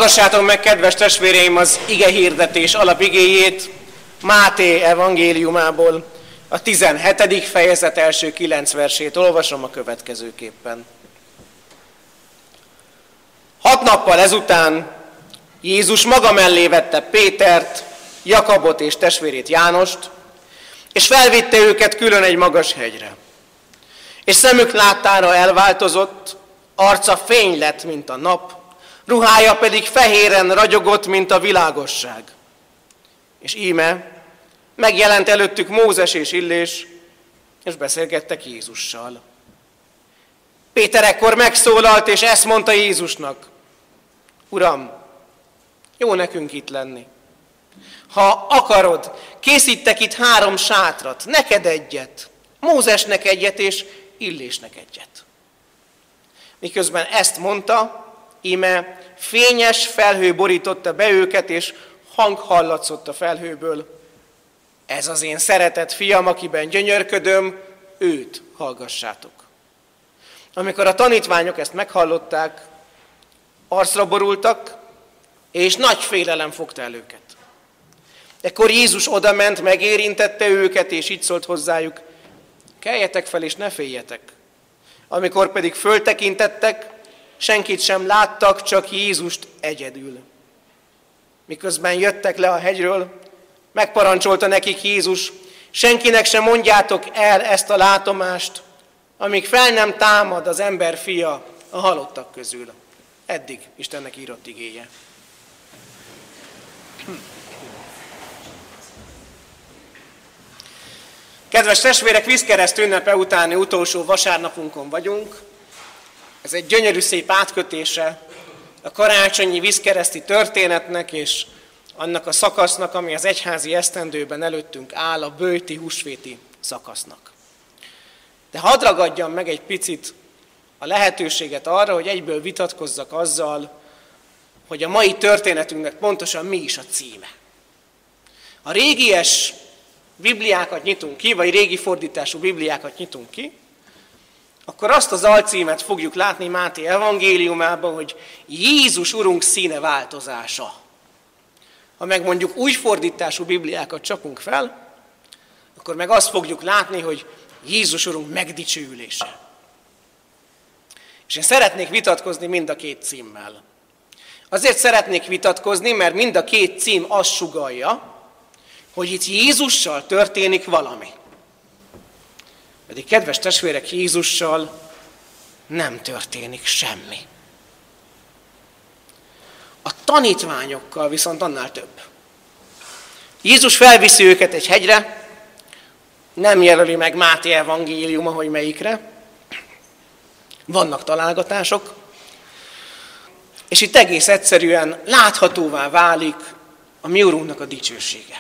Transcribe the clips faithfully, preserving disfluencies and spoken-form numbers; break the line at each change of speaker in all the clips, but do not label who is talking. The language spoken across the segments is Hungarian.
Hallgassátok meg, kedves testvéreim, az ige hirdetés alapigéjét Máté evangéliumából, a tizenhetedik fejezet első kilenc versét olvasom a következőképpen. Hat nappal ezután Jézus maga mellé vette Pétert, Jakabot és testvérét Jánost, és felvitte őket külön egy magas hegyre. És szemük láttára elváltozott, arca fény lett, mint a nap, ruhája pedig fehéren ragyogott, mint a világosság. És íme megjelent előttük Mózes és Illés, és beszélgettek Jézussal. Péter ekkor megszólalt, és ezt mondta Jézusnak: Uram, jó nekünk itt lenni. Ha akarod, készítek itt három sátrat, neked egyet, Mózesnek egyet, és Illésnek egyet. Miközben ezt mondta, íme fényes felhő borította be őket, és hang hallatszott a felhőből: ez az én szeretett fiam, akiben gyönyörködöm, őt hallgassátok. Amikor a tanítványok ezt meghallották, arcra borultak, és nagy félelem fogta el őket. Ekkor Jézus odament, megérintette őket, és így szólt hozzájuk: keljetek fel, és ne féljetek. Amikor pedig föltekintettek, senkit sem láttak, csak Jézust egyedül. Miközben jöttek le a hegyről, megparancsolta nekik Jézus: senkinek sem mondjátok el ezt a látomást, amíg fel nem támad az ember fia a halottak közül. Eddig Istennek írott igéje. Kedves testvérek, vízkereszt ünnepe utáni utolsó vasárnapunkon vagyunk. Ez egy gyönyörű szép átkötése a karácsonyi vízkereszti történetnek és annak a szakasznak, ami az egyházi esztendőben előttünk áll, a böjti húsvéti szakasznak. De hadd ragadjam meg egy picit a lehetőséget arra, hogy egyből vitatkozzak azzal, hogy a mai történetünknek pontosan mi is a címe. A régies bibliákat nyitunk ki, vagy régi fordítású bibliákat nyitunk ki, akkor azt az alcímet fogjuk látni Máté evangéliumában, hogy Jézus Urunk színe változása. Ha meg mondjuk új fordítású bibliákat csapunk fel, akkor meg azt fogjuk látni, hogy Jézus Urunk megdicsőülése. És én szeretnék vitatkozni mind a két címmel. Azért szeretnék vitatkozni, mert mind a két cím azt sugallja, hogy itt Jézussal történik valami. Pedig, kedves testvérek, Jézussal nem történik semmi. A tanítványokkal viszont annál több. Jézus felviszi őket egy hegyre, nem jelöli meg Máté evangéliuma, hogy melyikre. Vannak találgatások, és itt egész egyszerűen láthatóvá válik a mi Urunknak a dicsősége.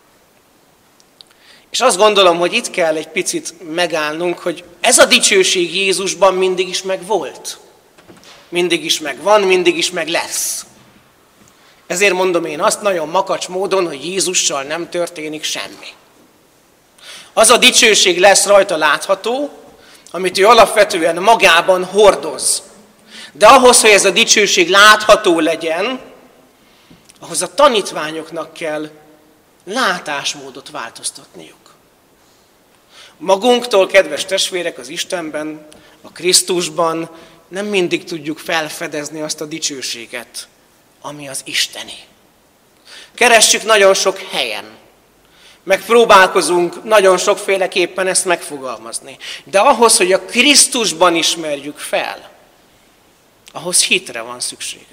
És azt gondolom, hogy itt kell egy picit megállnunk, hogy ez a dicsőség Jézusban mindig is megvolt. Mindig is megvan, mindig is meg lesz. Ezért mondom én azt nagyon makacs módon, hogy Jézussal nem történik semmi. Az a dicsőség lesz rajta látható, amit ő alapvetően magában hordoz. De ahhoz, hogy ez a dicsőség látható legyen, ahhoz a tanítványoknak kell látásmódot változtatniuk. Magunktól, kedves testvérek, az Istenben, a Krisztusban nem mindig tudjuk felfedezni azt a dicsőséget, ami az isteni. Keressük nagyon sok helyen, megpróbálkozunk nagyon sokféleképpen ezt megfogalmazni. De ahhoz, hogy a Krisztusban ismerjük fel, ahhoz hitre van szükségünk.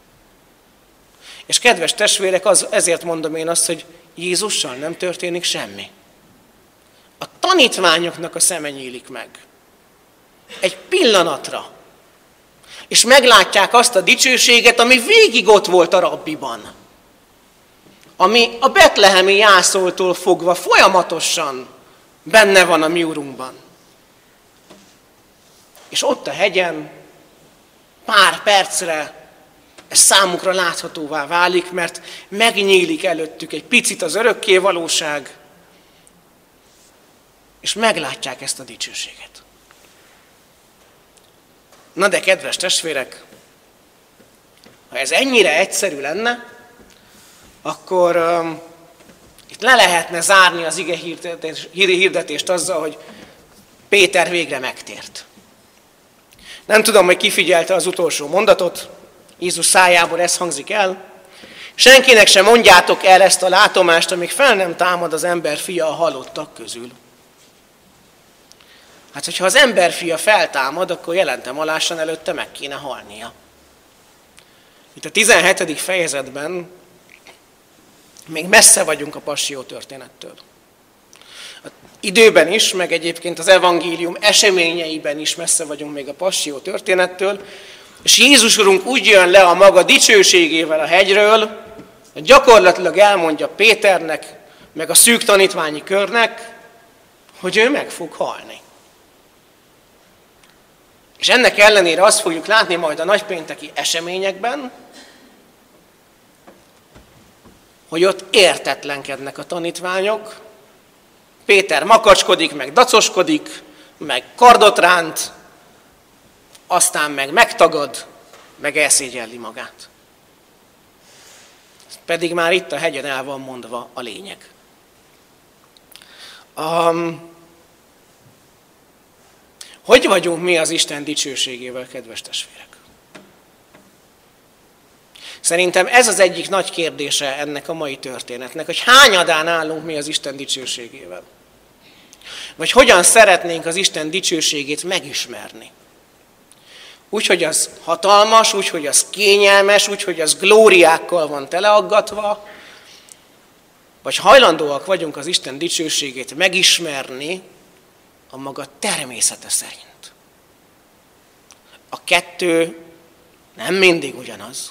És kedves testvérek, az, ezért mondom én azt, hogy Jézussal nem történik semmi. A tanítványoknak a szeme nyílik meg. Egy pillanatra. És meglátják azt a dicsőséget, ami végig ott volt a rabbiban. Ami a betlehemi jászoltól fogva folyamatosan benne van a mi Urunkban. És ott a hegyen pár percre ez számukra láthatóvá válik, mert megnyílik előttük egy picit az örökké valóság, és meglátják ezt a dicsőséget. Na de, kedves testvérek, ha ez ennyire egyszerű lenne, akkor um, itt le lehetne zárni az ige hirdetés, hirdetést azzal, hogy Péter végre megtért. Nem tudom, hogy ki figyelte az utolsó mondatot, Jézus szájából ez hangzik el. Senkinek sem mondjátok el ezt a látomást, amíg fel nem támad az ember fia a halottak közül. Hát, hogyha az ember fia feltámad, akkor jelentem alásan előtte meg kéne halnia. Itt a tizenhetedik fejezetben még messze vagyunk a passzió történettől. Az időben is, meg egyébként az evangélium eseményeiben is messze vagyunk még a passzió történettől, és Jézus Urunk úgy jön le a maga dicsőségével a hegyről, hogy gyakorlatilag elmondja Péternek, meg a szűk tanítványi körnek, hogy ő meg fog halni. És ennek ellenére azt fogjuk látni majd a nagypénteki eseményekben, hogy ott értetlenkednek a tanítványok, Péter makacskodik, meg dacoskodik, meg kardot ránt, aztán meg megtagad, meg elszégyelli magát. Pedig már itt a hegyen el van mondva a lényeg. Um, hogy vagyunk mi az Isten dicsőségével, kedves testvérek? Szerintem ez az egyik nagy kérdése ennek a mai történetnek, hogy hányadán állunk mi az Isten dicsőségével. Vagy hogyan szeretnénk az Isten dicsőségét megismerni. Úgy, hogy az hatalmas, úgy, hogy az kényelmes, úgy, hogy az glóriákkal van teleaggatva, vagy hajlandóak vagyunk az Isten dicsőségét megismerni a maga természete szerint. A kettő nem mindig ugyanaz.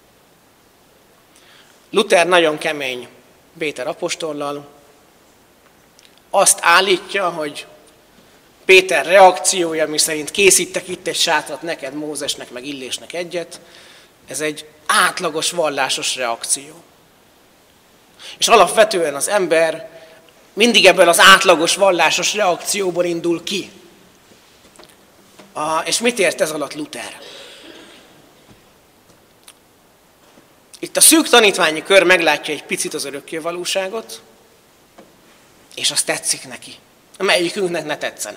Luther nagyon kemény Péter apostollal, azt állítja, hogy Péter reakciója, mi szerint készítek itt egy sátrat neked, Mózesnek, meg Illésnek egyet, ez egy átlagos vallásos reakció. És alapvetően az ember mindig ebből az átlagos vallásos reakcióból indul ki. A, és mit ért ez alatt Luther? Itt a szűk tanítványi kör meglátja egy picit az örökkévalóságot, és az tetszik neki. Melyikünknek ne tetszene.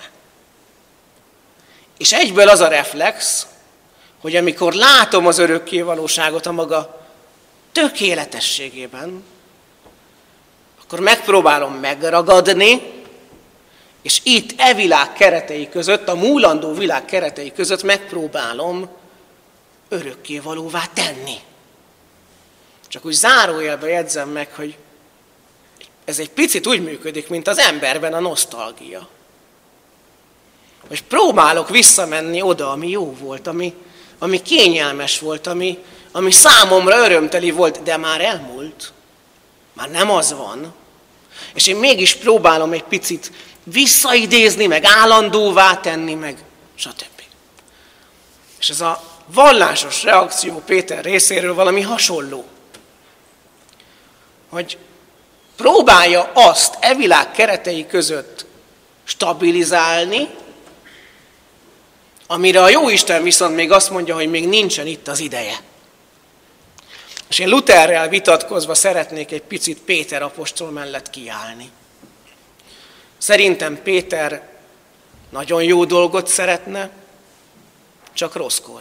És egyből az a reflex, hogy amikor látom az örökkévalóságot a maga tökéletességében, akkor megpróbálom megragadni, és itt e világ keretei között, a múlandó világ keretei között megpróbálom örökkévalóvá tenni. Csak úgy zárójelbe jegyzem meg, hogy ez egy picit úgy működik, mint az emberben a nosztalgia. Hogy próbálok visszamenni oda, ami jó volt, ami, ami kényelmes volt, ami, ami számomra örömteli volt, de már elmúlt. Már nem az van. És én mégis próbálom egy picit visszaidézni, meg állandóvá tenni, meg stb. És ez a vallásos reakció Péter részéről valami hasonló. Hogy próbálja azt e világ keretei között stabilizálni, amire a Jóisten viszont még azt mondja, hogy még nincsen itt az ideje. És én Lutherrel vitatkozva szeretnék egy picit Péter apostol mellett kiállni. Szerintem Péter nagyon jó dolgot szeretne, csak rosszkor.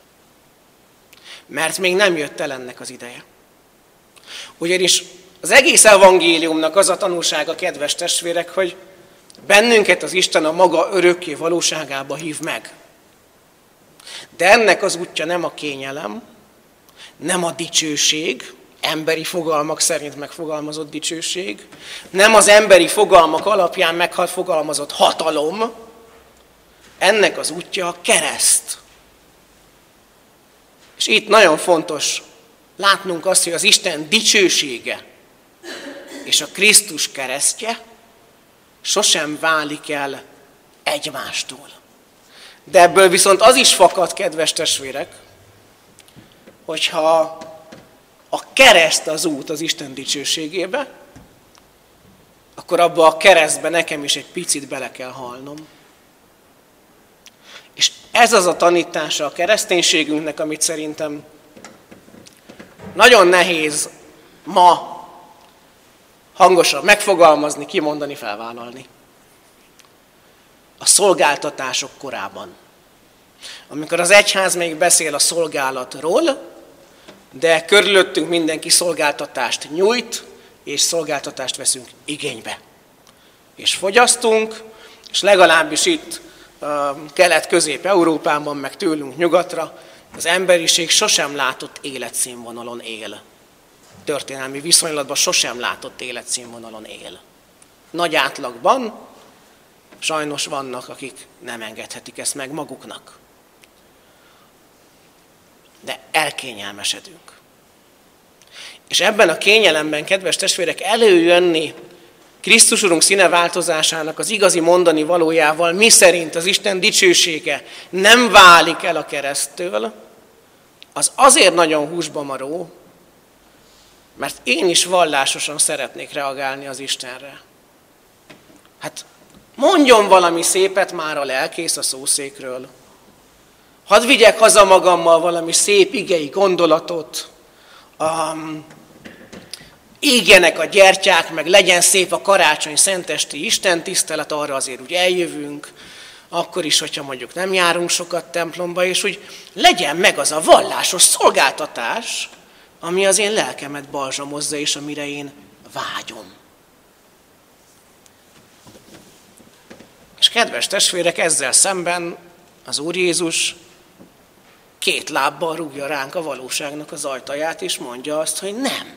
Mert még nem jött el ennek az ideje. Ugyanis az egész evangéliumnak az a tanulsága, kedves testvérek, hogy bennünket az Isten a maga örökké valóságába hív meg. De ennek az útja nem a kényelem, nem a dicsőség, emberi fogalmak szerint megfogalmazott dicsőség, nem az emberi fogalmak alapján megfogalmazott hatalom, ennek az útja a kereszt. És itt nagyon fontos látnunk azt, hogy az Isten dicsősége és a Krisztus keresztje sosem válik el egymástól. De ebből viszont az is fakad, kedves testvérek, hogyha a kereszt az út az Isten dicsőségébe, akkor abba a keresztbe nekem is egy picit bele kell halnom. És ez az a tanítása a kereszténységünknek, amit szerintem nagyon nehéz ma hangosan megfogalmazni, kimondani, felvállalni. A szolgáltatások korában. Amikor az egyház még beszél a szolgálatról, de körülöttünk mindenki szolgáltatást nyújt, és szolgáltatást veszünk igénybe. És fogyasztunk, és legalábbis itt Kelet-Közép-Európában, meg tőlünk nyugatra, az emberiség sosem látott életszínvonalon él. Történelmi viszonylatban sosem látott életszínvonalon él. Nagy átlagban sajnos vannak, akik nem engedhetik ezt meg maguknak. De elkényelmesedünk. És ebben a kényelemben, kedves testvérek, előjönni Krisztus Urunk színeváltozásának az igazi mondani valójával, mi szerint az Isten dicsősége nem válik el a kereszttől, az azért nagyon húsba maró, mert én is vallásosan szeretnék reagálni az Istenre. Hát mondjon valami szépet már a lelkész a szószékről. Hadd vigyek haza magammal valami szép igei gondolatot, um, égjenek a gyertyák, meg legyen szép a karácsony szentesti istentisztelet, arra azért úgy eljövünk, akkor is, hogyha mondjuk nem járunk sokat templomba, és úgy legyen meg az a vallásos szolgáltatás, ami az én lelkemet balzsamozza, és amire én vágyom. És kedves testvérek, ezzel szemben az Úr Jézus két lábbal rúgja ránk a valóságnak az ajtaját, és mondja azt, hogy nem.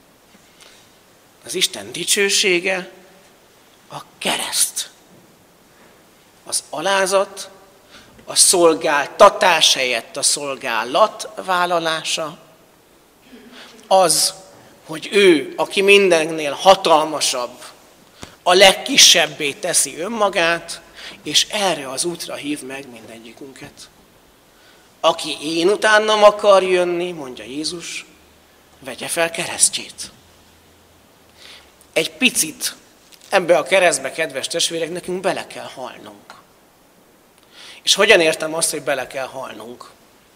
Az Isten dicsősége a kereszt. Az alázat, a szolgáltatás helyett a szolgálat vállalása, az, hogy ő, aki mindennél hatalmasabb, a legkisebbé teszi önmagát, és erre az útra hív meg mindegyikünket. Aki én utánam akar jönni, mondja Jézus, vegye fel keresztjét. Egy picit ebbe a keresztbe, kedves testvérek, nekünk bele kell halnunk. És hogyan értem azt, hogy bele kell halnunk?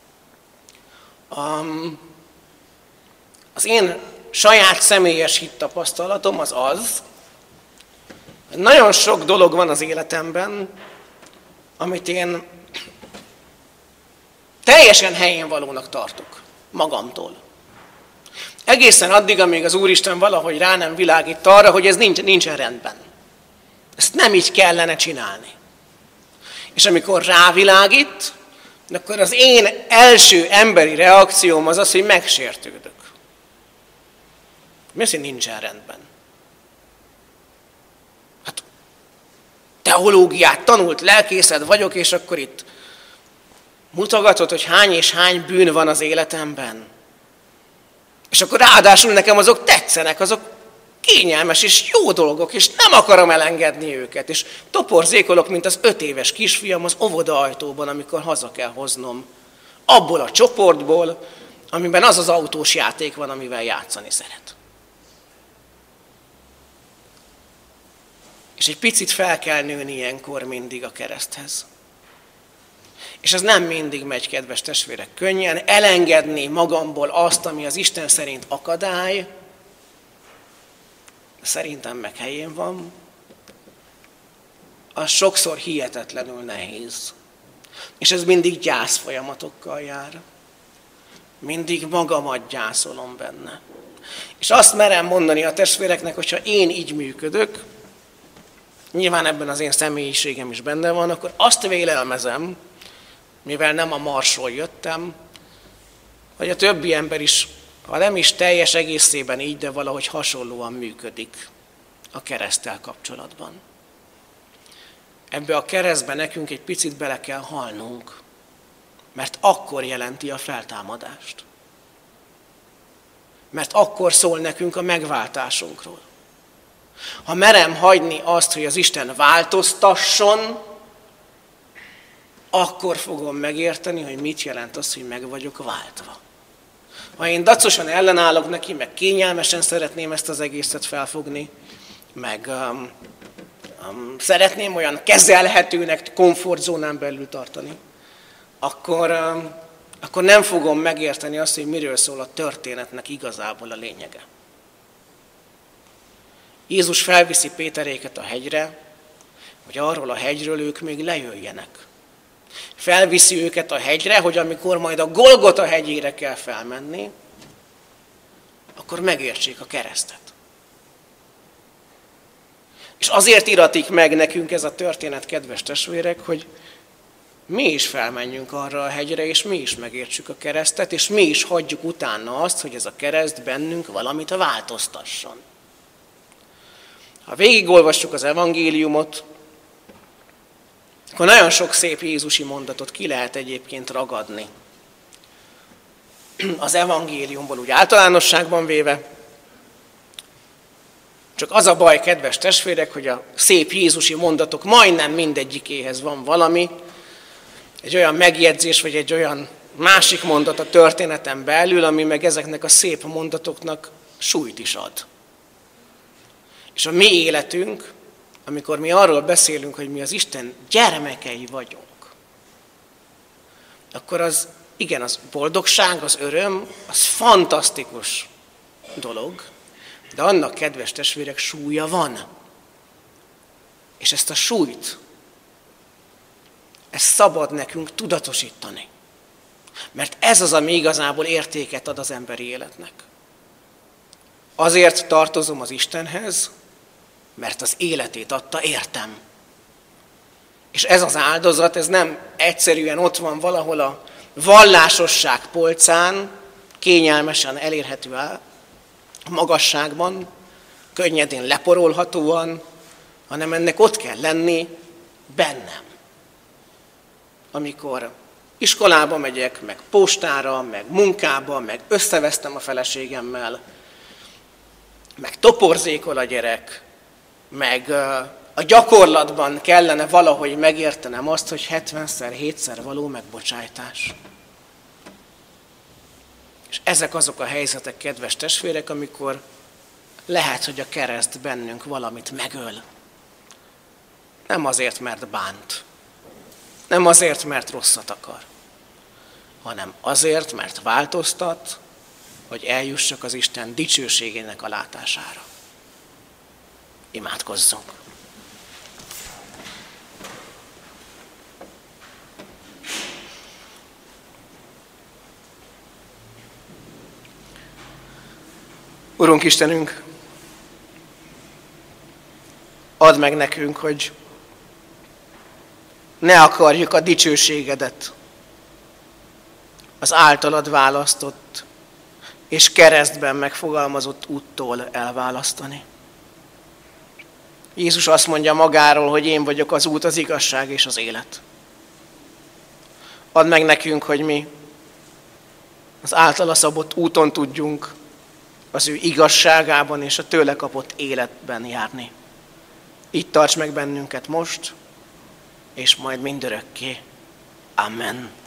Um, az én saját személyes hittapasztalatom az az, hogy nagyon sok dolog van az életemben, amit én teljesen helyén valónak tartok magamtól. Egészen addig, amíg az Úristen valahogy rá nem világít arra, hogy ez nincs, nincsen rendben. Ezt nem így kellene csinálni. És amikor rávilágít, akkor az én első emberi reakcióm az az, hogy megsértődök. Mi az, hogy nincsen rendben? Hát teológiát tanult lelkészed vagyok, és akkor itt mutogatod, hogy hány és hány bűn van az életemben. És akkor ráadásul nekem azok tetszenek, azok kényelmes és jó dolgok, és nem akarom elengedni őket. És toporzékolok, mint az öt éves kisfiam az óvoda ajtóban, amikor haza kell hoznom. Abból a csoportból, amiben az az autós játék van, amivel játszani szeret. És egy picit fel kell nőni ilyenkor mindig a kereszthez. És ez nem mindig megy, kedves testvérek, könnyen elengedni magamból azt, ami az Isten szerint akadály, szerintem meg helyén van, az sokszor hihetetlenül nehéz. És ez mindig gyász folyamatokkal jár. Mindig magamat gyászolom benne. És azt merem mondani a testvéreknek, hogyha én így működök, nyilván ebben az én személyiségem is benne van, akkor azt vélelmezem, mivel nem a Marsról jöttem, hogy a többi ember is, ha nem is teljes egészében így, de valahogy hasonlóan működik a kereszttel kapcsolatban. Ebbe a keresztbe nekünk egy picit bele kell halnunk, mert akkor jelenti a feltámadást. Mert akkor szól nekünk a megváltásunkról. Ha merem hagyni azt, hogy az Isten változtasson, akkor fogom megérteni, hogy mit jelent az, hogy meg vagyok váltva. Ha én dacosan ellenállok neki, meg kényelmesen szeretném ezt az egészet felfogni, meg um, um, szeretném olyan kezelhetőnek, komfortzónán belül tartani, akkor, um, akkor nem fogom megérteni azt, hogy miről szól a történetnek igazából a lényege. Jézus felviszi Péteréket a hegyre, hogy arról a hegyről ők még lejöjjenek. Felviszi őket a hegyre, hogy amikor majd a Golgota hegyére kell felmenni, akkor megértsék a keresztet. És azért iratik meg nekünk ez a történet, kedves testvérek, hogy mi is felmenjünk arra a hegyre, és mi is megértsük a keresztet, és mi is hagyjuk utána azt, hogy ez a kereszt bennünk valamit változtasson. Ha végigolvassuk az evangéliumot, akkor nagyon sok szép jézusi mondatot ki lehet egyébként ragadni. Az evangéliumból úgy általánosságban véve. Csak az a baj, kedves testvérek, hogy a szép jézusi mondatok majdnem mindegyikéhez van valami, egy olyan megjegyzés, vagy egy olyan másik mondat a történeten belül, ami meg ezeknek a szép mondatoknak súlyt is ad. És a mi életünk, amikor mi arról beszélünk, hogy mi az Isten gyermekei vagyunk, akkor az, igen, az boldogság, az öröm, az fantasztikus dolog, de annak, kedves testvérek, súlya van. És ezt a súlyt, ezt szabad nekünk tudatosítani. Mert ez az, ami igazából értéket ad az emberi életnek. Azért tartozom az Istenhez, mert az életét adta értem. És ez az áldozat, ez nem egyszerűen ott van valahol a vallásosság polcán, kényelmesen elérhető a magasságban, könnyedén leporolhatóan, hanem ennek ott kell lenni bennem. Amikor iskolába megyek, meg postára, meg munkába, meg összevesztem a feleségemmel, meg toporzékol a gyerek, meg a gyakorlatban kellene valahogy megértenem azt, hogy hetvenszer, hétszer való megbocsájtás. És ezek azok a helyzetek, kedves testvérek, amikor lehet, hogy a kereszt bennünk valamit megöl. Nem azért, mert bánt. Nem azért, mert rosszat akar. Hanem azért, mert változtat, hogy eljussak az Isten dicsőségének a látására. Imádkozzunk! Urunk Istenünk, add meg nekünk, hogy ne akarjuk a dicsőségedet az általad választott és keresztben megfogalmazott úttól elválasztani. Jézus azt mondja magáról, hogy én vagyok az út, az igazság és az élet. Add meg nekünk, hogy mi az általa szabott úton tudjunk az ő igazságában és a tőle kapott életben járni. Így tarts meg bennünket most, és majd mindörökké. Amen.